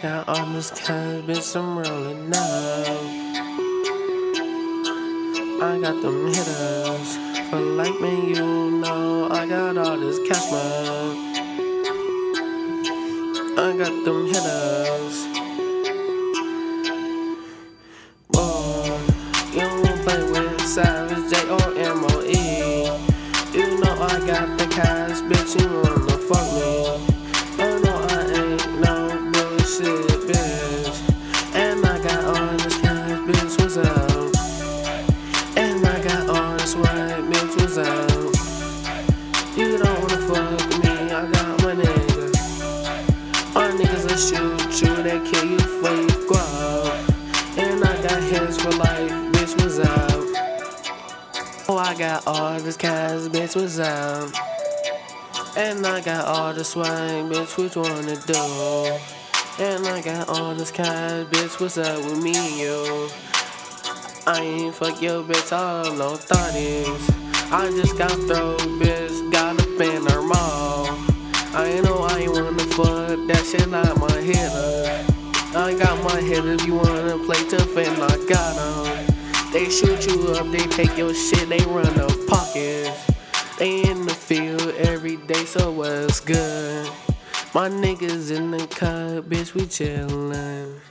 got all this cash, bitch, I'm rolling up. I got them hitters for like me, you know. I got all this cash, man. I got them hitters. Boy, you don't play with Savage, J-O-M-O-E. You know I got the cash, bitch, you wanna fuck me. Oh no, I ain't no bullshit, bitch. And I got all this cash, bitch, what's up? And I got all this white, bitch, what's up? You don't wanna fuck with me, I got my niggas. My niggas will shoot you, they kill you before you grow up. And I got hits for life, bitch, what's up? Oh, I got all this cash, bitch, what's up? And I got all this swag, bitch, what you wanna do? And I got all this cash, bitch, what's up with me and you? I ain't fuck your bitch, all no thotties. I just got throw, bitch, got up in her mouth. I know I ain't wanna fuck, that shit not my hitter. I got my hitters, you wanna play tough and I got them. They shoot you up, they take your shit, they run the pockets. They in the field every day, so what's good? My niggas in the cut, bitch, we chillin'.